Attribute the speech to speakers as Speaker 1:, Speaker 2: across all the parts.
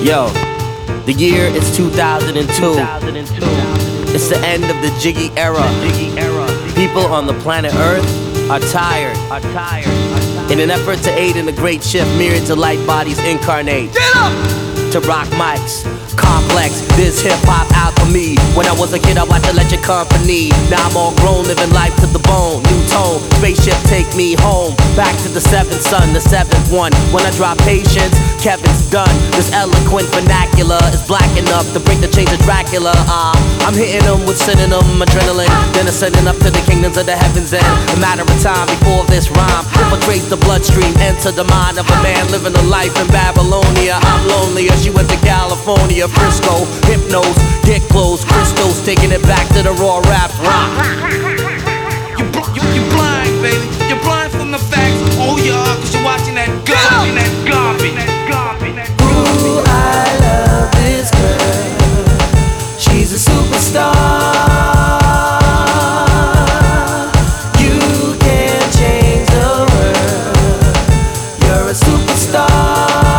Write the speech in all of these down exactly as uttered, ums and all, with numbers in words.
Speaker 1: Yo, the year is two thousand two. It's the end of the Jiggy era. People on the planet Earth are tired. In an effort to aid in the great shift, myriads of light bodies incarnate to rock mics. Complex, this hip-hop alchemy. When I was a kid, I watched Electric Company. Now I'm all grown, living life to the bone. New tone, spaceship take me home. Back to the seventh son, the seventh one. When I drop Patience, Kevin's done. This eloquent vernacular is black enough to break the chains of Dracula. uh, I'm hitting them with synonym adrenaline, then ascending up to the kingdoms of the heavens. And a matter of time before this rhyme infiltrates the bloodstream, enter the mind of a man living a life in Babylonia. I'm lonely as she went to California, Frisco, Hypnos, get close, crystals, taking it back to the raw rap rock.
Speaker 2: You, bl you, you blind, baby. You're blind from the facts. Oh yeah, cause you're watching that garbage, that garbage, that garbage, that garbage.
Speaker 3: Ooh, I love this girl. She's a superstar. You can change the world. You're a superstar.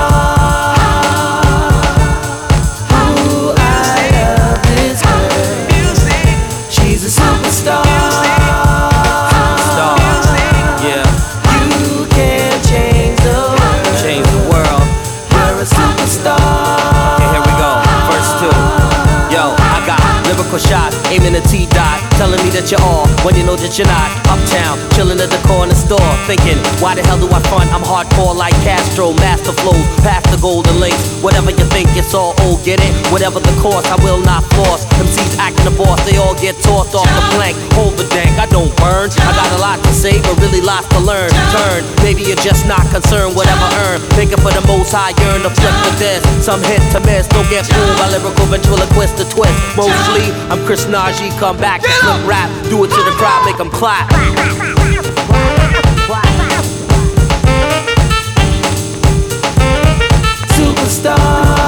Speaker 1: Shot, aiming a T-dot, telling me that you're all when you know that you're not. Uptown, chilling at the corner store, thinking, why the hell do I front? I'm hardcore like Castro, master flows, past the golden links. Whatever you think, it's all old, get it? Whatever the cost, I will not floss. M Cs acting the boss, they all get tossed off the plank. Hold the dank, I don't burn. I got a lot to say, but really lots to learn. Turn, maybe you're just not concerned, whatever earn. Thinking for the most high, yearn to flip with this. Some hit to miss, don't get fooled by lyrical ventriloquist to twist. Mostly, I'm Chris Najee, come back and flip rap. Do it to the crowd, make them clap.
Speaker 3: Superstar.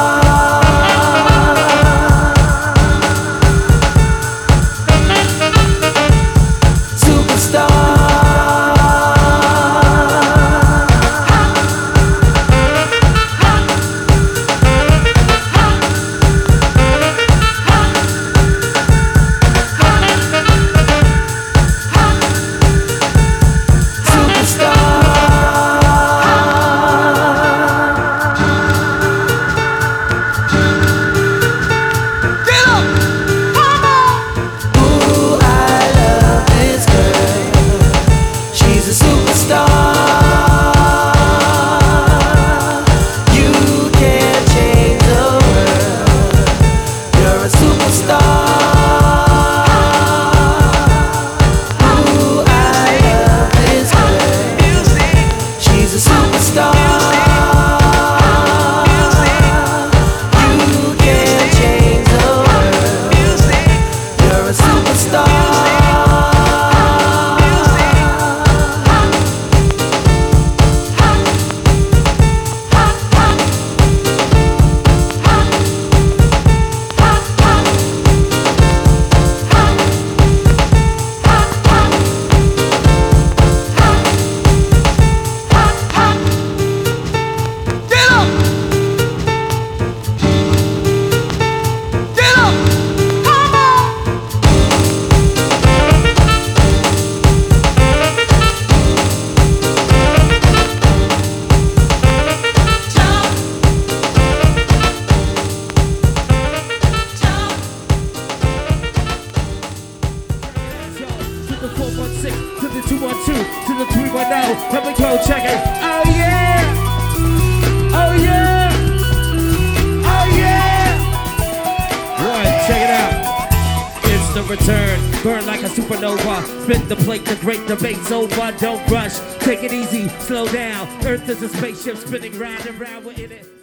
Speaker 4: To the two one two, to the three one zero, here we go, check it. Oh yeah! Oh yeah! Oh yeah! Right, check it out. It's the return, burn like a supernova. Spin the plate, the great debate's over. Don't rush, take it easy, slow down. Earth is a spaceship spinning round and round, we're in it.